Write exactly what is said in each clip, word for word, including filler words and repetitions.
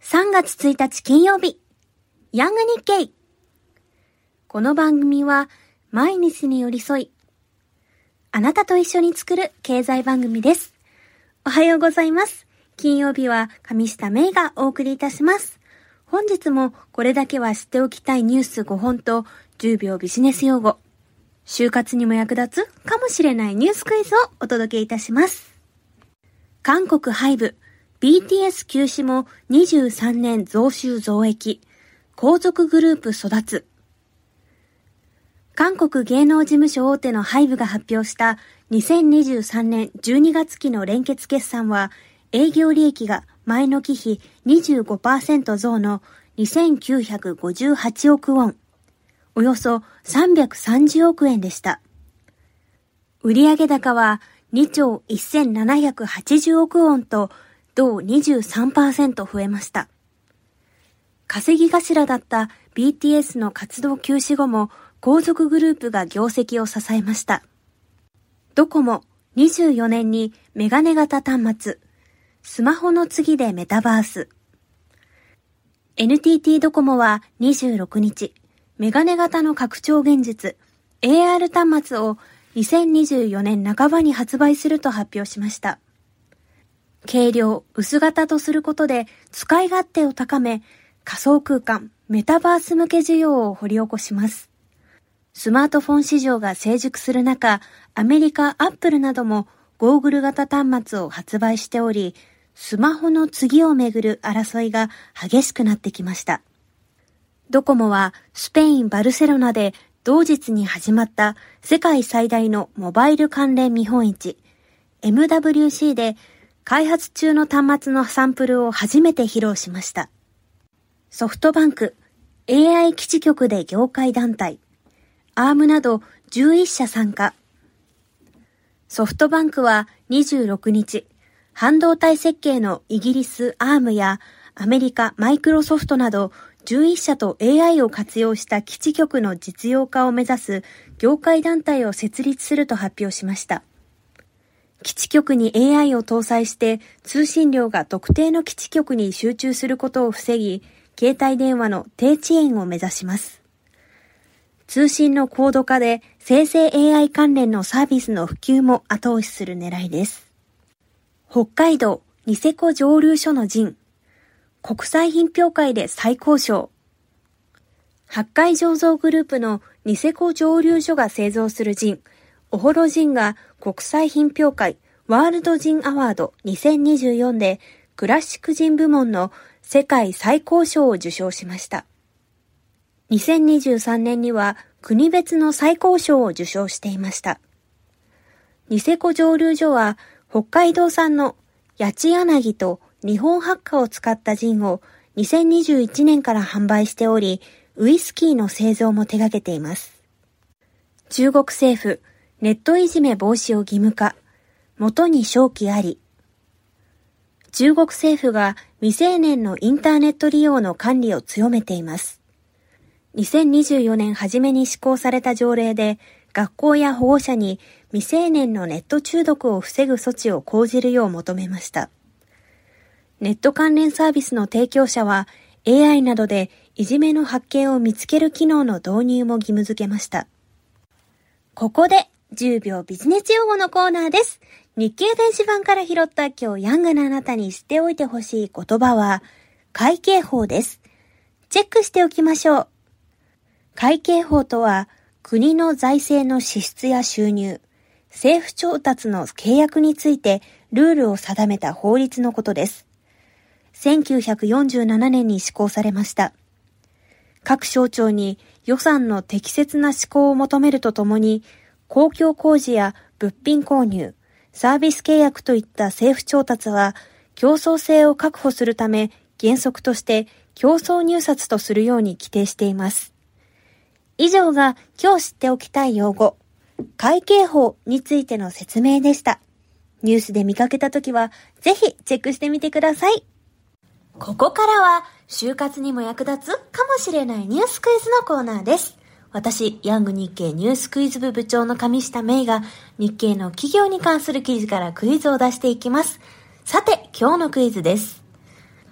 さんがつついたち金曜日、ヤング日経。この番組は毎日に寄り添い、あなたと一緒に作る経済番組です。おはようございます。金曜日は上下芽がお送りいたします。本日もこれだけは知っておきたいニュースごほんとじゅうびょうビジネス用語、就活にも役立つかもしれないニュースクイズをお届けいたします。韓国ハイブ、ビーティーエス 休止もにじゅうさんねん増収増益、皇族グループ育つ。韓国芸能事務所大手のハイブが発表したにせんにじゅうさんねんじゅうにがつきの連結決算は、営業利益が前の期比 にじゅうごパーセント 増のにせんきゅうひゃくごじゅうはちおくウォン、およそさんびゃくさんじゅうおくえんでした。売上高はにちょうせんななひゃくはちじゅうおくウォンと同 にじゅうさんパーセント 増えました。稼ぎ頭だった ビーティーエス の活動休止後も皇族グループが業績を支えました。ドコモにじゅうよねんにメガネ型端末、スマホの次でメタバース。エヌティーティー ドコモはにじゅうろくにち、メガネ型の拡張現実 エーアール 端末をにせんにじゅうよねんなかばに発売すると発表しました。軽量、薄型とすることで使い勝手を高め、仮想空間、メタバース向け需要を掘り起こします。スマートフォン市場が成熟する中、アメリカ、アップルなどもゴーグル型端末を発売しており、スマホの次をめぐる争いが激しくなってきました。ドコモはスペイン・バルセロナで同日に始まった世界最大のモバイル関連見本市 エムダブリューシー で開発中の端末のサンプルを初めて披露しました。ソフトバンク、エーアイ 基地局で業界団体、アームなどじゅういっしゃ参加。ソフトバンクはにじゅうろくにち、半導体設計のイギリスアームやアメリカマイクロソフトなどじゅういっしゃと エーアイ を活用した基地局の実用化を目指す業界団体を設立すると発表しました。基地局に エーアイ を搭載して通信量が特定の基地局に集中することを防ぎ、携帯電話の低遅延を目指します。通信の高度化で生成 エーアイ 関連のサービスの普及も後押しする狙いです。北海道ニセコ蒸留所のジン、国際品評会で最高賞。八海醸造グループのニセコ蒸留所が製造するジン、おほろジンが国際品評会ワールドジンアワードにせんにじゅうよんでクラシックジン部門の世界最高賞を受賞しました。にせんにじゅうさんねんには国別の最高賞を受賞していました。ニセコ蒸留所は北海道産の八千柳と日本ハッカを使ったジンをにせんにじゅういちねんから販売しており、ウイスキーの製造も手掛けています。中国政府、ネットいじめ防止を義務化、元に商機あり。中国政府が未成年のインターネット利用の管理を強めています。にせんにじゅうよねん初めに施行された条例で、学校や保護者に未成年のネット中毒を防ぐ措置を講じるよう求めました。ネット関連サービスの提供者は エーアイ などでいじめの発見を見つける機能の導入も義務付けました。ここでじゅうびょうビジネス用語のコーナーです。日経電子版から拾った今日ヤングなあなたに知っておいてほしい言葉は会計法です。チェックしておきましょう。会計法とは国の財政の支出や収入、政府調達の契約についてルールを定めた法律のことです。せんきゅうひゃくよんじゅうななねんに施行されました。各省庁に予算の適切な施行を求めるとともに、公共工事や物品購入、サービス契約といった政府調達は競争性を確保するため原則として競争入札とするように規定しています。以上が今日知っておきたい用語、会計法についての説明でした。ニュースで見かけたときはぜひチェックしてみてください。ここからは就活にも役立つかもしれないニュースクイズのコーナーです。私、ヤング日経ニュースクイズ部部長の上下芽が日経の企業に関する記事からクイズを出していきます。さて、今日のクイズです。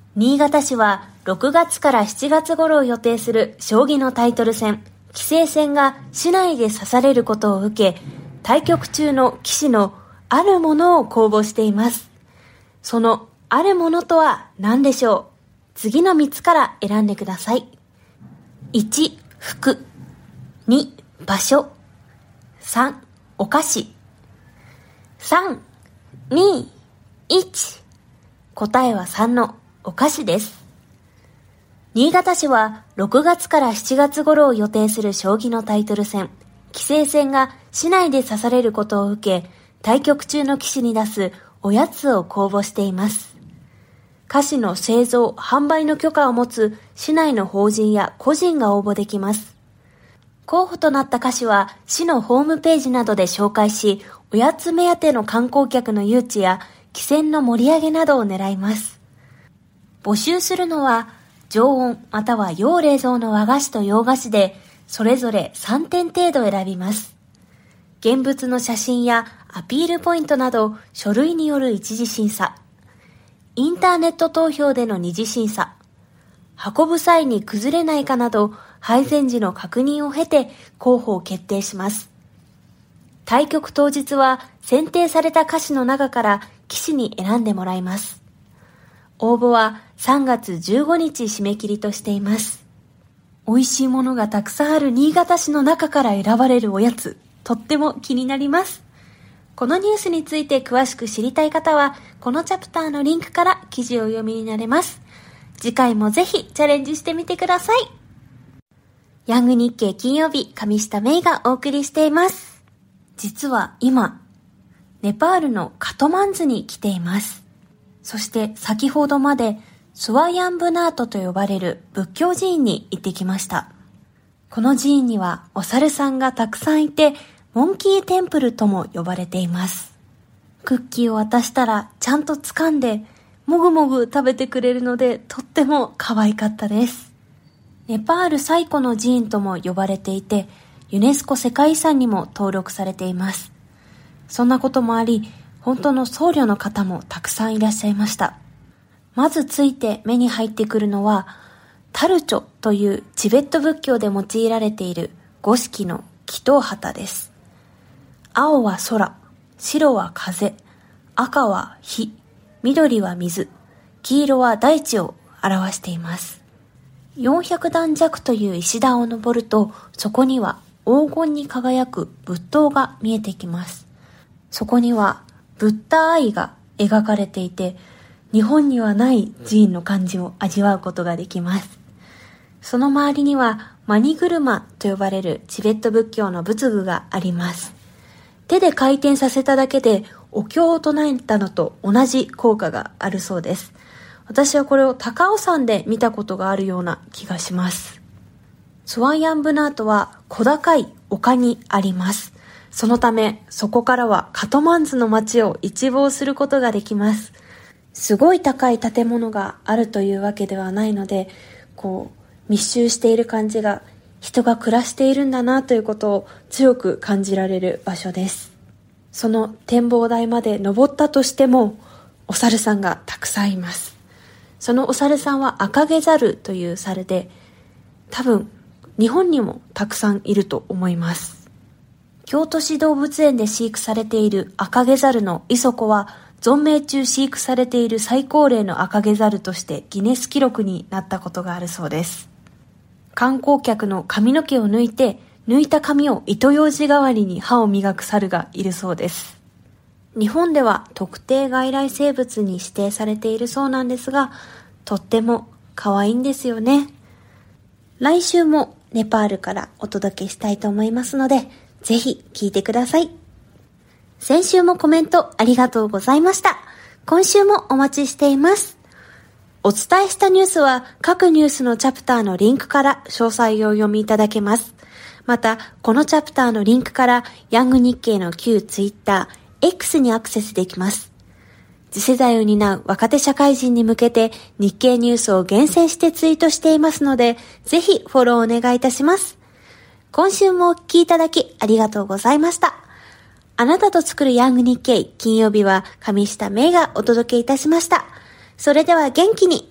新潟市はろくがつからしちがつ頃を予定する将棋のタイトル戦、棋聖戦が市内で指されることを受け、対局中の棋士のあるものを公募しています。そのあるものとは何でしょう？次のみっつから選んでください。いち、服。に、場所。さん、お菓子。さん、に、いち。答えはさんのお菓子です。新潟市はろくがつからしちがつ頃を予定する将棋のタイトル戦、棋聖戦が市内で指されることを受け、対局中の棋士に出すおやつを公募しています。菓子の製造・販売の許可を持つ市内の法人や個人が応募できます。候補となった菓子は市のホームページなどで紹介し、おやつ目当ての観光客の誘致や棋戦の盛り上げなどを狙います。募集するのは常温または要冷蔵の和菓子と洋菓子でそれぞれさんてん程度選びます。現物の写真やアピールポイントなど書類による一次審査、インターネット投票での二次審査、運ぶ際に崩れないかなど配膳時の確認を経て候補を決定します。対局当日は選定された菓子の中から棋士に選んでもらいます。応募はさんがつじゅうごにち締め切りとしています。美味しいものがたくさんある新潟市の中から選ばれるおやつ、とっても気になります。このニュースについて詳しく知りたい方は、このチャプターのリンクから記事を読みになれます。次回もぜひチャレンジしてみてください。ヤング日経金曜日、上下芽衣がお送りしています。実は今、ネパールのカトマンズに来ています。そして先ほどまでスワヤンブナートと呼ばれる仏教寺院に行ってきました。この寺院にはお猿さんがたくさんいて、モンキーテンプルとも呼ばれています。クッキーを渡したらちゃんと掴んでもぐもぐ食べてくれるのでとっても可愛かったです。ネパール最古の寺院とも呼ばれていて、ユネスコ世界遺産にも登録されています。そんなこともあり、本当の僧侶の方もたくさんいらっしゃいました。まずついて目に入ってくるのは、タルチョというチベット仏教で用いられている五色の祈祷旗です。青は空、白は風、赤は火、緑は水、黄色は大地を表しています。よんひゃくだん弱という石段を登ると、そこには黄金に輝く仏塔が見えてきます。そこにはブッダ愛が描かれていて、日本にはない寺院の感じを味わうことができます。その周りにはマニ車と呼ばれるチベット仏教の仏具があります。手で回転させただけでお経を唱えたのと同じ効果があるそうです。私はこれを高尾山で見たことがあるような気がします。スワンヤンブナートは小高い丘にあります。そのためそこからはカトマンズの街を一望することができます。すごい高い建物があるというわけではないので、こう密集している感じが、人が暮らしているんだなということを強く感じられる場所です。その展望台まで登ったとしてもお猿さんがたくさんいます。そのお猿さんはアカゲザルという猿で、多分日本にもたくさんいると思います。京都市動物園で飼育されているアカゲザルのイソコは、存命中飼育されている最高齢のアカゲザルとしてギネス記録になったことがあるそうです。観光客の髪の毛を抜いて、抜いた髪を糸ようじ代わりに歯を磨く猿がいるそうです。日本では特定外来生物に指定されているそうなんですが、とっても可愛いんですよね。来週もネパールからお届けしたいと思いますので、ぜひ聞いてください。先週もコメントありがとうございました。今週もお待ちしています。お伝えしたニュースは各ニュースのチャプターのリンクから詳細をお読みいただけます。また、このチャプターのリンクからヤング日経の旧ツイッター、X にアクセスできます。次世代を担う若手社会人に向けて日経ニュースを厳選してツイートしていますので、ぜひフォローお願いいたします。今週もお聞きいただきありがとうございました。あなたと作るヤング日経、金曜日は上下芽がお届けいたしました。それでは元気に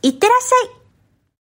いってらっしゃい。